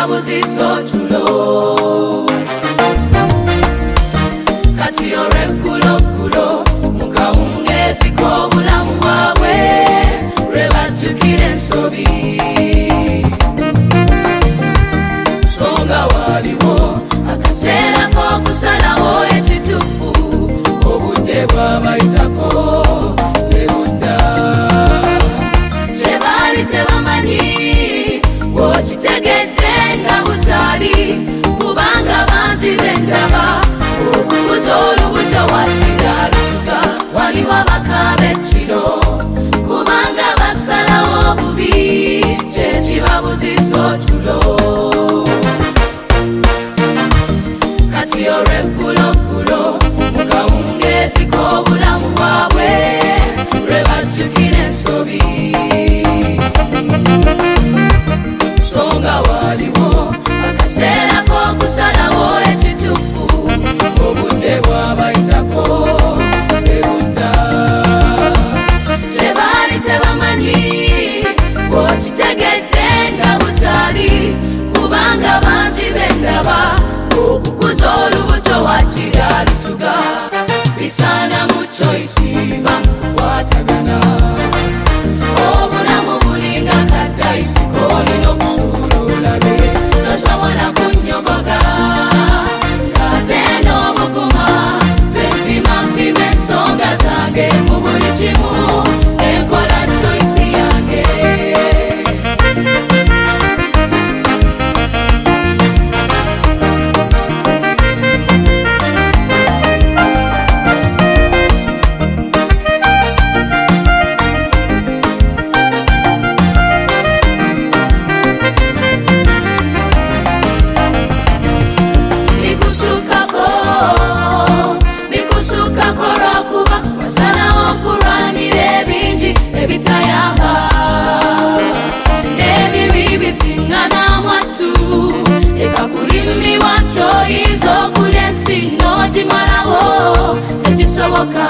kibabuzizo tulo kati yoregulo mukawungezi k'obulamu bwabwe lwebajjukira ensobi songa waliwo akaseera k'okusalawo ekituufu obudde bwabayitako tebudda kyebaali tebamanyi bw'okitegedde nga bukyali kubanga bangi b'endaba okukuza olubuto wakira lutuga waliwo abakaaba ekiro kubanga basalawo bubi kyekibabuziza otulo kati olw'eggulo mukawungezi k'obulamu bwabwe lwebajjukira ensobi songa waliwo akaseera k'okusalawo ekituufu obudde bwabayitako tebudda kyebaali tebamanyi bw'okitegedde nga bukyali kubanga bangi b'endaba okukuza olubuto wakira lutuga bisaana mu choice bamukukwatagana obulamu bulinga kaddayisi k'olina okusuula olabe tosobola kunnyogoga kate n'obuguma zenfima mpima ensonga zange mu buli kimu enkola choice yange ebitayamba n'ebibi bisiŋŋana mwattu leka kulimibwa kyoyinza okulya ensi n'ogimalawo tekisoboka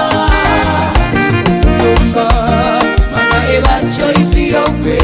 okuyomba mana eba choice yogwe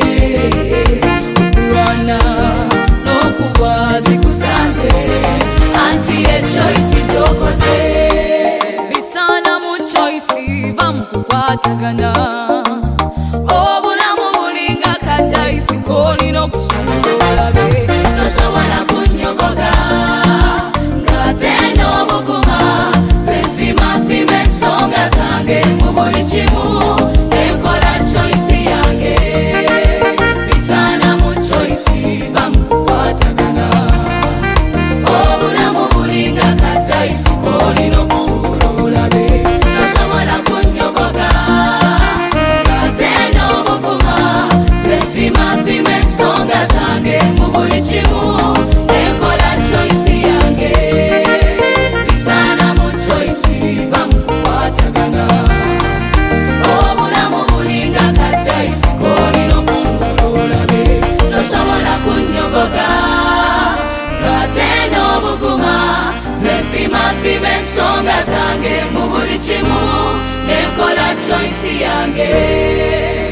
okulwana n'okugwa zikusanze anti echoice gyokoze bisaana mu choice bamukukwatagana obulamu bulinga kaddayisi k'olina okusuula olabe tosobola kunnyogoga ng'ate n'obuguma zenfima mpima ensonga zange mu buli kimu enkola choice yange bisaana mu choice bamukukwatagana obulamu bulinga kaddayisi k'olina okusuula olabe tosobola kunnyogoga ng'ate n'obuguma zenfima mpima ensonga zange mu buli kimu enkola choice yange bisaana mu choice bamukukwatagana obulamu bulinga kaddayisi k'olina okusuula olabe tosobola kunnyogoga ng'ate n'obuguma zenfima mpima ensonga zange mu buli kimu n'enkola choice yange